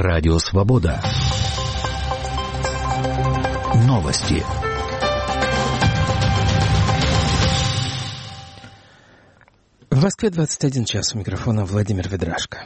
Радио Свобода. Новости. В Москве 21 час. У микрофона Владимир Ведрашко.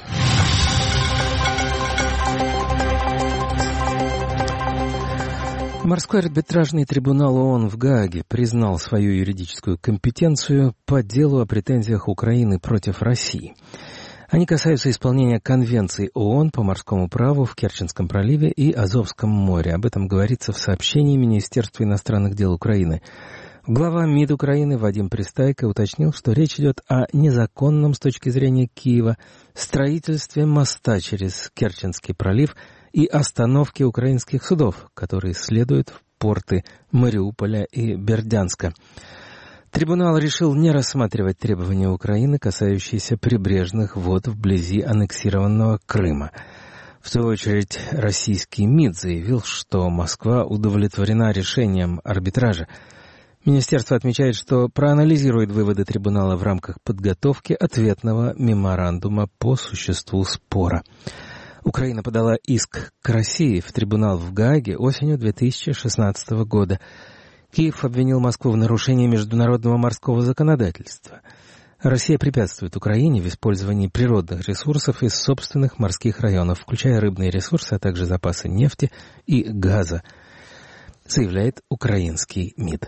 Морской арбитражный трибунал ООН в Гааге признал свою юридическую компетенцию по делу о претензиях Украины против России. Они касаются исполнения конвенций ООН по морскому праву в Керченском проливе и Азовском море. Об этом говорится в сообщении Министерства иностранных дел Украины. Глава МИД Украины Вадим Пристайко уточнил, что речь идет о незаконном с точки зрения Киева строительстве моста через Керченский пролив и остановке украинских судов, которые следуют в порты Мариуполя и Бердянска. Трибунал решил не рассматривать требования Украины, касающиеся прибрежных вод вблизи аннексированного Крыма. В свою очередь, российский МИД заявил, что Москва удовлетворена решением арбитража. Министерство отмечает, что проанализирует выводы трибунала в рамках подготовки ответного меморандума по существу спора. Украина подала иск к России в трибунал в Гааге осенью 2016 года. Киев обвинил Москву в нарушении международного морского законодательства. Россия препятствует Украине в использовании природных ресурсов из собственных морских районов, включая рыбные ресурсы, а также запасы нефти и газа, заявляет украинский МИД.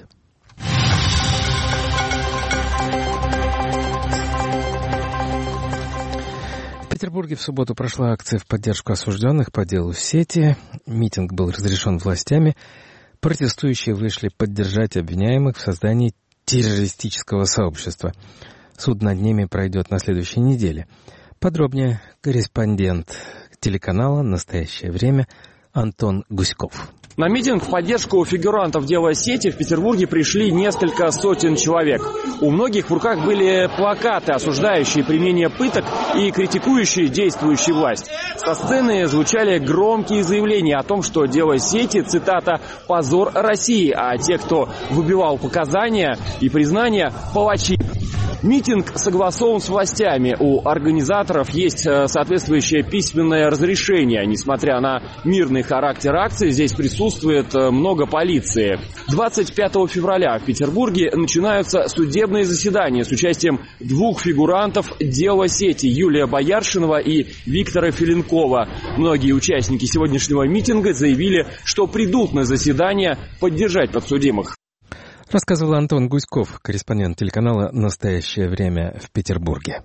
В Петербурге в субботу прошла акция в поддержку осужденных по делу Сети. Митинг был разрешен властями. Протестующие вышли поддержать обвиняемых в создании террористического сообщества. Суд над ними пройдет на следующей неделе. Подробнее корреспондент телеканала «Настоящее время» Антон Гуськов. На митинг в поддержку фигурантов дела Сети в Петербурге пришли несколько сотен человек. У многих в руках были плакаты, осуждающие применение пыток и критикующие действующую власть. Со сцены звучали громкие заявления о том, что дело Сети, цитата, «позор России», а те, кто выбивал показания и признания, палачи. Митинг согласован с властями. У организаторов есть соответствующее письменное разрешение. Несмотря на мирный характер акции, здесь присутствует много полиции. 25 февраля в Петербурге начинаются судебные заседания с участием двух фигурантов дела Сети, Юлия Бояршинова и Виктора Филенкова. Многие участники сегодняшнего митинга заявили, что придут на заседание поддержать подсудимых. Рассказывал Антон Гуськов, корреспондент телеканала «Настоящее время» в Петербурге.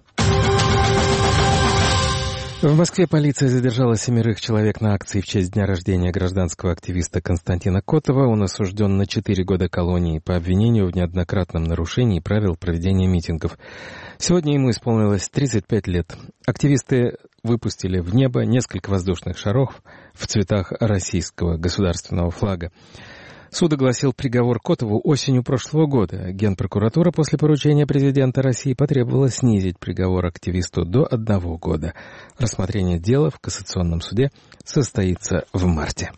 В Москве полиция задержала 7 человек на акции в честь дня рождения гражданского активиста Константина Котова. Он осужден на 4 года колонии по обвинению в неоднократном нарушении правил проведения митингов. Сегодня ему исполнилось 35 лет. Активисты выпустили в небо несколько воздушных шаров в цветах российского государственного флага. Суд огласил приговор Котову осенью прошлого года. Генпрокуратура после поручения президента России потребовала снизить приговор активисту до 1 года. Рассмотрение дела в Кассационном суде состоится в марте.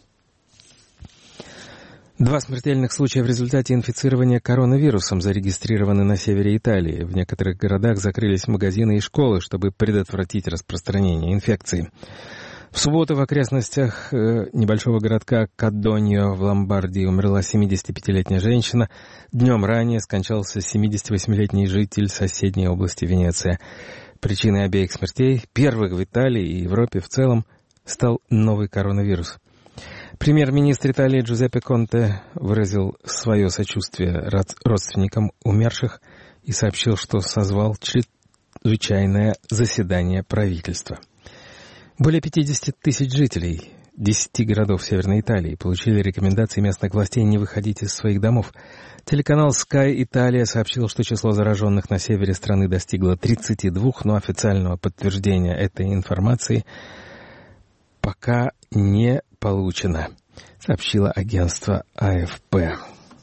2 смертельных случая в результате инфицирования коронавирусом зарегистрированы на севере Италии. В некоторых городах закрылись магазины и школы, чтобы предотвратить распространение инфекции. В субботу в окрестностях небольшого городка Кадоньо в Ломбардии умерла 75-летняя женщина. Днем ранее скончался 78-летний житель соседней области Венеция. Причиной обеих смертей, первых в Италии и Европе в целом, стал новый коронавирус. Премьер-министр Италии Джузеппе Конте выразил свое сочувствие родственникам умерших и сообщил, что созвал чрезвычайное заседание правительства. Более 50 тысяч жителей 10 городов Северной Италии получили рекомендации местных властей не выходить из своих домов. Телеканал Sky Italia сообщил, что число зараженных на севере страны достигло 32, но официального подтверждения этой информации пока не получено, сообщило агентство АФП.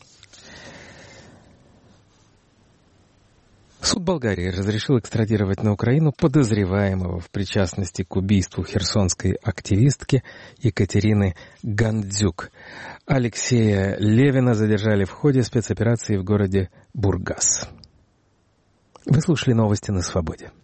Суд Болгарии разрешил экстрадировать на Украину подозреваемого в причастности к убийству херсонской активистки Екатерины Гандзюк. Алексея Левина задержали в ходе спецоперации в городе Бургас. Вы слушали новости на Свободе.